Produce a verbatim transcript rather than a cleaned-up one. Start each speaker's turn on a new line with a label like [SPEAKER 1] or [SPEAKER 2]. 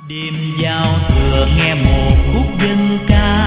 [SPEAKER 1] Đêm giao thừa nghe một khúc dân ca